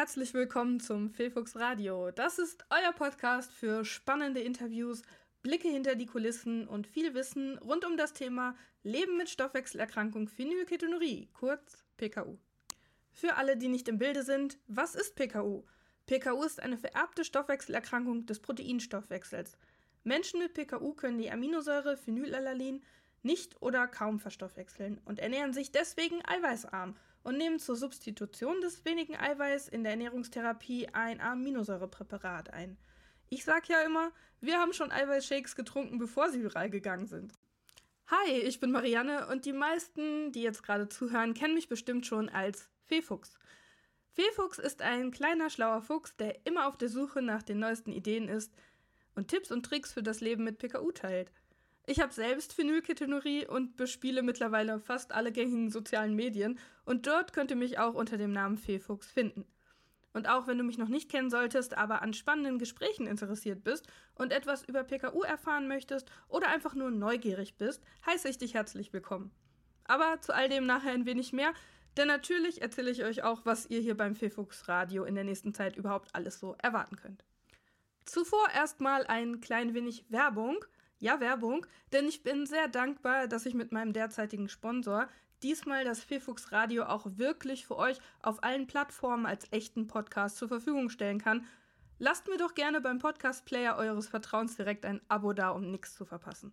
herzlich willkommen zum Fehlfuchs Radio. Das ist euer Podcast für spannende Interviews, Blicke hinter die Kulissen und viel Wissen rund um das Thema Leben mit Stoffwechselerkrankung Phenylketonurie, kurz PKU. Für alle, die nicht im Bilde sind, was ist PKU? PKU ist eine vererbte Stoffwechselerkrankung des Proteinstoffwechsels. Menschen mit PKU können die Aminosäure Phenylalanin nicht oder kaum verstoffwechseln und ernähren sich deswegen eiweißarm und nehmen zur Substitution des wenigen Eiweiß in der Ernährungstherapie ein Aminosäurepräparat ein. Ich sag ja immer, wir haben schon Eiweißshakes getrunken, bevor sie viral gegangen sind. Hi, ich bin Marianne und die meisten, die jetzt gerade zuhören, kennen mich bestimmt schon als Fehlfuchs. Fehlfuchs ist ein kleiner, schlauer Fuchs, der immer auf der Suche nach den neuesten Ideen ist und Tipps und Tricks für das Leben mit PKU teilt. Ich habe selbst Phenylketonurie und bespiele mittlerweile fast alle gängigen sozialen Medien und dort könnt ihr mich auch unter dem Namen Fehlfuchs finden. Und auch wenn du mich noch nicht kennen solltest, aber an spannenden Gesprächen interessiert bist und etwas über PKU erfahren möchtest oder einfach nur neugierig bist, heiße ich dich herzlich willkommen. Aber zu all dem nachher ein wenig mehr, denn natürlich erzähle ich euch auch, was ihr hier beim Fehlfuchs Radio in der nächsten Zeit überhaupt alles so erwarten könnt. Zuvor erstmal ein klein wenig Werbung. Ja, Werbung, denn ich bin sehr dankbar, dass ich mit meinem derzeitigen Sponsor diesmal das Fehlfuchs Radio auch wirklich für euch auf allen Plattformen als echten Podcast zur Verfügung stellen kann. Lasst mir doch gerne beim Podcast-Player eures Vertrauens direkt ein Abo da, um nichts zu verpassen.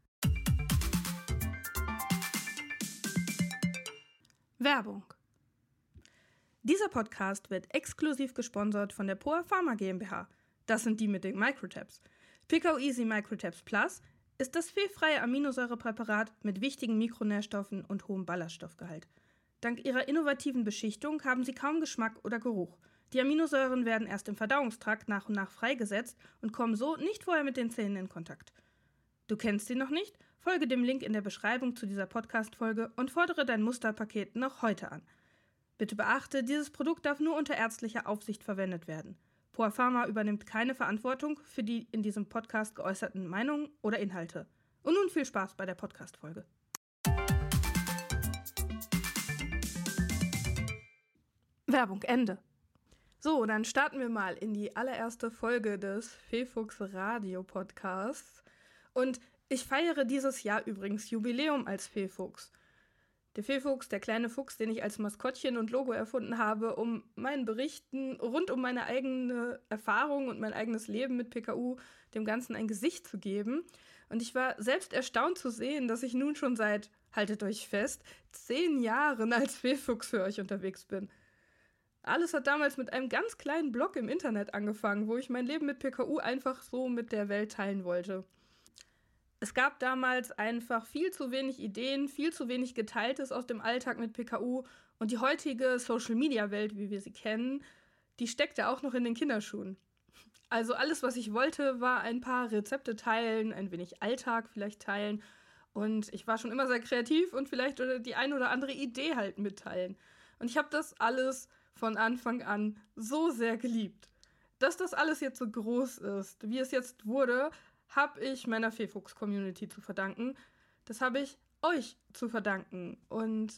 Werbung. Dieser Podcast wird exklusiv gesponsert von der POA Pharma GmbH. Das sind die mit den Microtabs. PKU Easy Microtabs Plus ist das fehlfreie Aminosäurepräparat mit wichtigen Mikronährstoffen und hohem Ballaststoffgehalt. Dank ihrer innovativen Beschichtung haben sie kaum Geschmack oder Geruch. Die Aminosäuren werden erst im Verdauungstrakt nach und nach freigesetzt und kommen so nicht vorher mit den Zähnen in Kontakt. Du kennst sie noch nicht? Folge dem Link in der Beschreibung zu dieser Podcast-Folge und fordere dein Musterpaket noch heute an. Bitte beachte, dieses Produkt darf nur unter ärztlicher Aufsicht verwendet werden. POA Pharma übernimmt keine Verantwortung für die in diesem Podcast geäußerten Meinungen oder Inhalte. Und nun viel Spaß bei der Podcast-Folge. Werbung Ende. So, dann starten wir mal in die allererste Folge des Fehlfuchs Radio Podcasts. Und ich feiere dieses Jahr übrigens Jubiläum als Fehlfuchs. Der Fehlfuchs, der kleine Fuchs, den ich als Maskottchen und Logo erfunden habe, um meinen Berichten rund um meine eigene Erfahrung und mein eigenes Leben mit PKU dem Ganzen ein Gesicht zu geben. Und ich war selbst erstaunt zu sehen, dass ich nun schon seit, haltet euch fest, 10 Jahren als Fehlfuchs für euch unterwegs bin. Alles hat damals mit einem ganz kleinen Blog im Internet angefangen, wo ich mein Leben mit PKU einfach so mit der Welt teilen wollte. Es gab damals einfach viel zu wenig Ideen, viel zu wenig Geteiltes aus dem Alltag mit PKU und die heutige Social-Media-Welt, wie wir sie kennen, die steckte auch noch in den Kinderschuhen. Also alles, was ich wollte, war ein paar Rezepte teilen, ein wenig Alltag vielleicht teilen und ich war schon immer sehr kreativ und vielleicht die ein oder andere Idee halt mitteilen. Und ich habe das alles von Anfang an so sehr geliebt. Dass das alles jetzt so groß ist, wie es jetzt wurde, habe ich meiner Fehlfuchs-Community zu verdanken. Das habe ich euch zu verdanken. Und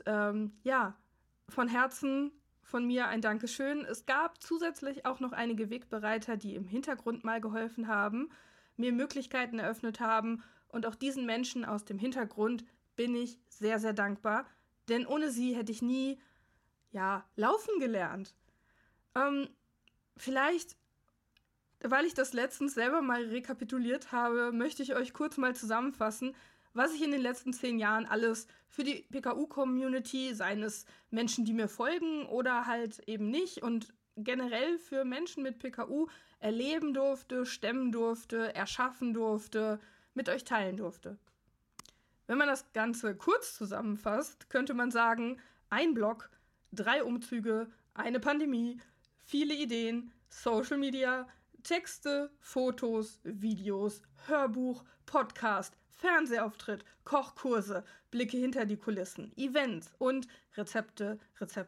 von Herzen von mir ein Dankeschön. Es gab zusätzlich auch noch einige Wegbereiter, die im Hintergrund mal geholfen haben, mir Möglichkeiten eröffnet haben. Und auch diesen Menschen aus dem Hintergrund bin ich sehr, sehr dankbar. Denn ohne sie hätte ich nie, laufen gelernt. Vielleicht, weil ich das letztens selber mal rekapituliert habe, möchte ich euch kurz mal zusammenfassen, was ich in den letzten 10 Jahren alles für die PKU-Community, seien es Menschen, die mir folgen oder halt eben nicht, und generell für Menschen mit PKU erleben durfte, stemmen durfte, erschaffen durfte, mit euch teilen durfte. Wenn man das Ganze kurz zusammenfasst, könnte man sagen, ein Blog, 3 Umzüge, eine Pandemie, viele Ideen, Social Media, Texte, Fotos, Videos, Hörbuch, Podcast, Fernsehauftritt, Kochkurse, Blicke hinter die Kulissen, Events und Rezepte.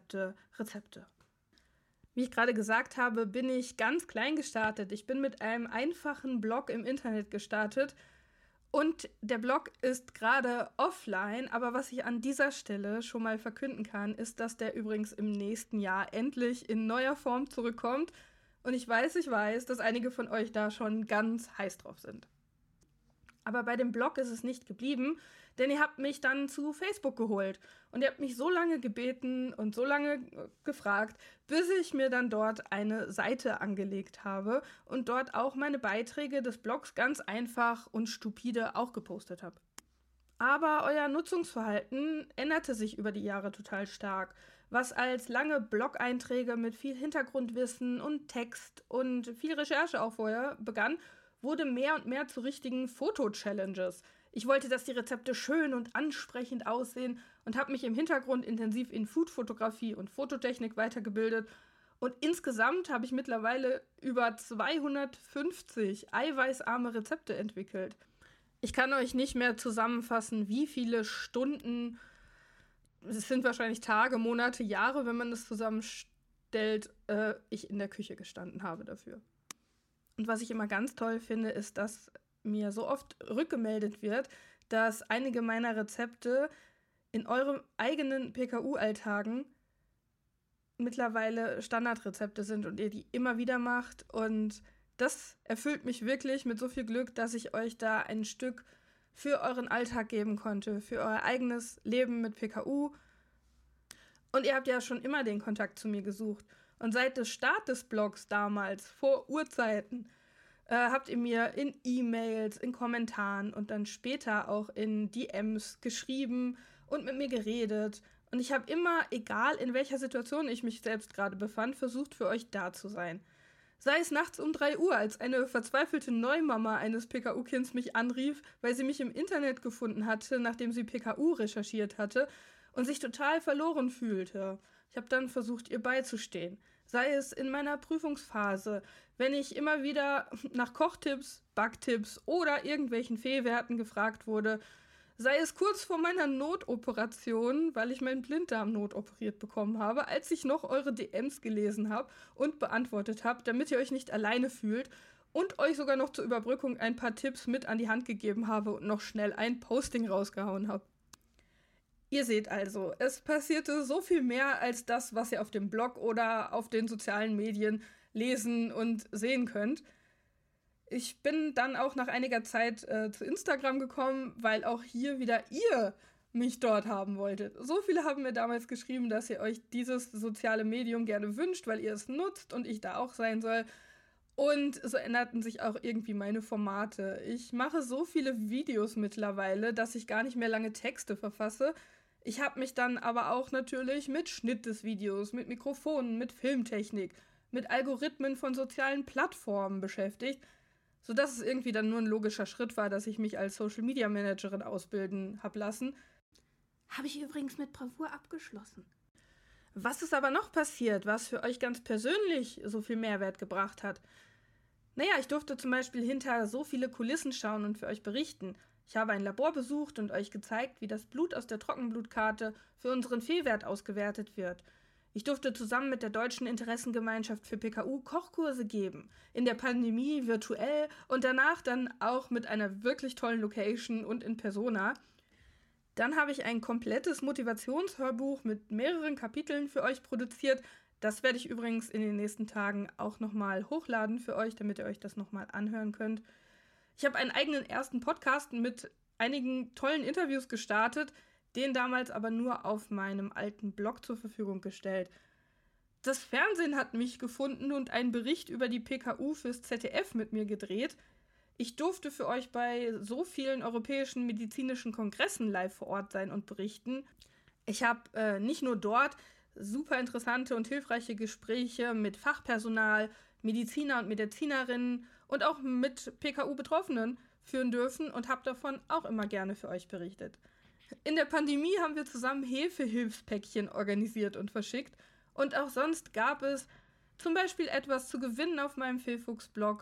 Wie ich gerade gesagt habe, bin ich ganz klein gestartet. Ich bin mit einem einfachen Blog im Internet gestartet Und der Blog ist gerade offline, aber was ich an dieser Stelle schon mal verkünden kann, ist, dass der übrigens im nächsten Jahr endlich in neuer Form zurückkommt. Und ich weiß, dass einige von euch da schon ganz heiß drauf sind. Aber bei dem Blog ist es nicht geblieben, denn ihr habt mich dann zu Facebook geholt. Und ihr habt mich so lange gebeten und so lange gefragt, bis ich mir dann dort eine Seite angelegt habe und dort auch meine Beiträge des Blogs ganz einfach und stupide auch gepostet habe. Aber euer Nutzungsverhalten änderte sich über die Jahre total stark. Was als lange Blog-Einträge mit viel Hintergrundwissen und Text und viel Recherche auch vorher begann, wurde mehr und mehr zu richtigen Foto-Challenges. Ich wollte, dass die Rezepte schön und ansprechend aussehen und habe mich im Hintergrund intensiv in Food-Fotografie und Fototechnik weitergebildet. Und insgesamt habe ich mittlerweile über 250 eiweißarme Rezepte entwickelt. Ich kann euch nicht mehr zusammenfassen, wie viele Stunden, es sind wahrscheinlich Tage, Monate, Jahre, wenn man das zusammenstellt, ich in der Küche gestanden habe dafür. Und was ich immer ganz toll finde, ist, dass mir so oft rückgemeldet wird, dass einige meiner Rezepte in euren eigenen PKU-Alltagen mittlerweile Standardrezepte sind und ihr die immer wieder macht. Und das erfüllt mich wirklich mit so viel Glück, dass ich euch da ein Stück für euren Alltag geben konnte, für euer eigenes Leben mit PKU. Und ihr habt ja schon immer den Kontakt zu mir gesucht. Und seit dem Start des Blogs damals, vor Urzeiten, habt ihr mir in E-Mails, in Kommentaren und dann später auch in DMs geschrieben und mit mir geredet. Und ich habe immer, egal in welcher Situation ich mich selbst gerade befand, versucht für euch da zu sein. Sei es nachts um 3 Uhr, als eine verzweifelte Neumama eines PKU-Kinds mich anrief, weil sie mich im Internet gefunden hatte, nachdem sie PKU recherchiert hatte und sich total verloren fühlte. Ich habe dann versucht, ihr beizustehen. Sei es in meiner Prüfungsphase, wenn ich immer wieder nach Kochtipps, Backtipps oder irgendwelchen Fehlwerten gefragt wurde, sei es kurz vor meiner Notoperation, weil ich meinen Blinddarm notoperiert bekommen habe, als ich noch eure DMs gelesen habe und beantwortet habe, damit ihr euch nicht alleine fühlt und euch sogar noch zur Überbrückung ein paar Tipps mit an die Hand gegeben habe und noch schnell ein Posting rausgehauen habe. Ihr seht also, es passierte so viel mehr als das, was ihr auf dem Blog oder auf den sozialen Medien lesen und sehen könnt. Ich bin dann auch nach einiger Zeit zu Instagram gekommen, weil auch hier wieder ihr mich dort haben wolltet. So viele haben mir damals geschrieben, dass ihr euch dieses soziale Medium gerne wünscht, weil ihr es nutzt und ich da auch sein soll. Und so änderten sich auch irgendwie meine Formate. Ich mache so viele Videos mittlerweile, dass ich gar nicht mehr lange Texte verfasse. Ich habe mich dann aber auch natürlich mit Schnitt des Videos, mit Mikrofonen, mit Filmtechnik, mit Algorithmen von sozialen Plattformen beschäftigt, sodass es irgendwie dann nur ein logischer Schritt war, dass ich mich als Social Media Managerin ausbilden habe lassen. Habe ich übrigens mit Bravour abgeschlossen. Was ist aber noch passiert, was für euch ganz persönlich so viel Mehrwert gebracht hat? Naja, ich durfte zum Beispiel hinter so viele Kulissen schauen und für euch berichten. Ich habe ein Labor besucht und euch gezeigt, wie das Blut aus der Trockenblutkarte für unseren Fehlwert ausgewertet wird. Ich durfte zusammen mit der Deutschen Interessengemeinschaft für PKU Kochkurse geben. In der Pandemie virtuell und danach dann auch mit einer wirklich tollen Location und in Persona. Dann habe ich ein komplettes Motivationshörbuch mit mehreren Kapiteln für euch produziert. Das werde ich übrigens in den nächsten Tagen auch nochmal hochladen für euch, damit ihr euch das nochmal anhören könnt. Ich habe einen eigenen ersten Podcast mit einigen tollen Interviews gestartet, den damals aber nur auf meinem alten Blog zur Verfügung gestellt. Das Fernsehen hat mich gefunden und einen Bericht über die PKU fürs ZDF mit mir gedreht. Ich durfte für euch bei so vielen europäischen medizinischen Kongressen live vor Ort sein und berichten. Ich habe nicht nur dort super interessante und hilfreiche Gespräche mit Fachpersonal, Mediziner und Medizinerinnen und auch mit PKU-Betroffenen führen dürfen und habe davon auch immer gerne für euch berichtet. In der Pandemie haben wir zusammen Hefehilfspäckchen organisiert und verschickt und auch sonst gab es zum Beispiel etwas zu gewinnen auf meinem Fehlfuchs-Blog.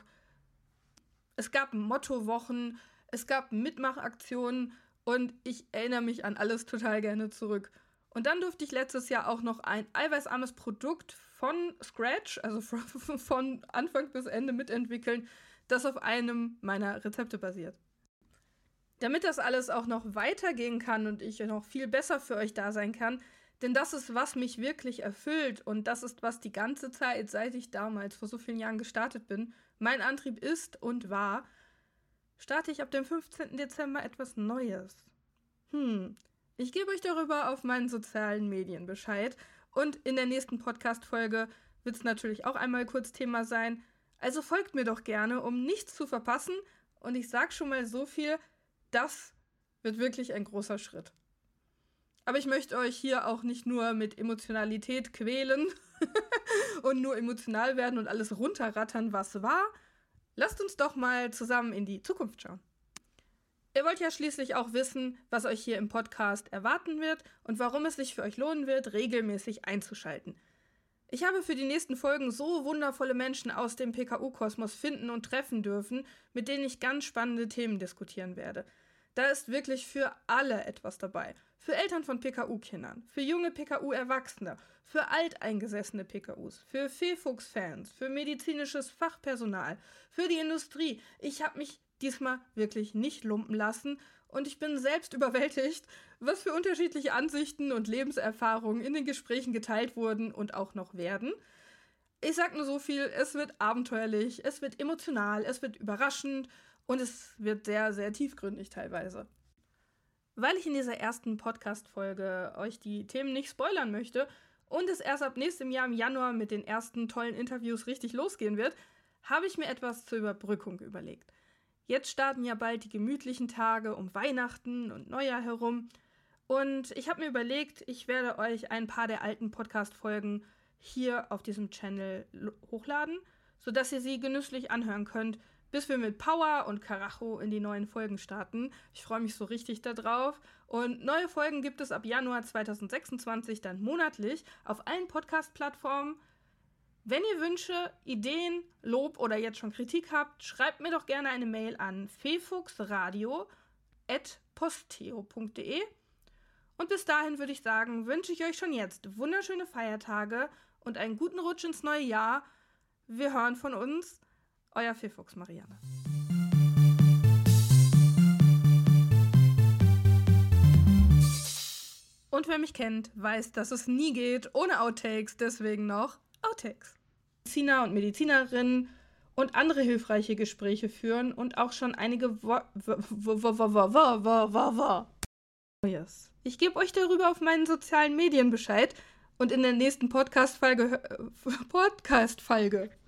Es gab Mottowochen, es gab Mitmachaktionen und ich erinnere mich an alles total gerne zurück. Und dann durfte ich letztes Jahr auch noch ein eiweißarmes Produkt von Scratch, also von Anfang bis Ende mitentwickeln, das auf einem meiner Rezepte basiert. Damit das alles auch noch weitergehen kann und ich noch viel besser für euch da sein kann, denn das ist, was mich wirklich erfüllt und das ist, was die ganze Zeit, seit ich damals vor so vielen Jahren gestartet bin, mein Antrieb ist und war, starte ich ab dem 15. Dezember etwas Neues. Ich gebe euch darüber auf meinen sozialen Medien Bescheid und in der nächsten Podcast-Folge wird es natürlich auch einmal kurz Thema sein. Also folgt mir doch gerne, um nichts zu verpassen und ich sage schon mal so viel, das wird wirklich ein großer Schritt. Aber ich möchte euch hier auch nicht nur mit Emotionalität quälen und nur emotional werden und alles runterrattern, was war. Lasst uns doch mal zusammen in die Zukunft schauen. Ihr wollt ja schließlich auch wissen, was euch hier im Podcast erwarten wird und warum es sich für euch lohnen wird, regelmäßig einzuschalten. Ich habe für die nächsten Folgen so wundervolle Menschen aus dem PKU-Kosmos finden und treffen dürfen, mit denen ich ganz spannende Themen diskutieren werde. Da ist wirklich für alle etwas dabei. Für Eltern von PKU-Kindern, für junge PKU-Erwachsene, für alteingesessene PKUs, für Fefuchs-Fans, für medizinisches Fachpersonal, für die Industrie. Ich habe mich diesmal wirklich nicht lumpen lassen und ich bin selbst überwältigt, was für unterschiedliche Ansichten und Lebenserfahrungen in den Gesprächen geteilt wurden und auch noch werden. Ich sag nur so viel, es wird abenteuerlich, es wird emotional, es wird überraschend und es wird sehr, sehr tiefgründig teilweise. Weil ich in dieser ersten Podcast-Folge euch die Themen nicht spoilern möchte und es erst ab nächstem Jahr im Januar mit den ersten tollen Interviews richtig losgehen wird, habe ich mir etwas zur Überbrückung überlegt. Jetzt starten ja bald die gemütlichen Tage um Weihnachten und Neujahr herum und ich habe mir überlegt, ich werde euch ein paar der alten Podcast-Folgen hier auf diesem Channel hochladen, sodass ihr sie genüsslich anhören könnt, bis wir mit Power und Karacho in die neuen Folgen starten. Ich freue mich so richtig darauf. Und neue Folgen gibt es ab Januar 2026 dann monatlich auf allen Podcast-Plattformen. Wenn ihr Wünsche, Ideen, Lob oder jetzt schon Kritik habt, schreibt mir doch gerne eine Mail an fefuchsradio@posteo.de. Und bis dahin würde ich sagen, wünsche ich euch schon jetzt wunderschöne Feiertage und einen guten Rutsch ins neue Jahr. Wir hören von uns. Euer Fefuchs Marianne. Und wer mich kennt, weiß, dass es nie geht ohne Outtakes, deswegen noch Outtakes. Mediziner und Medizinerinnen und andere hilfreiche Gespräche führen und auch schon einige Neues. Ich gebe euch darüber auf meinen sozialen Medien Bescheid und in der nächsten Podcast-Folge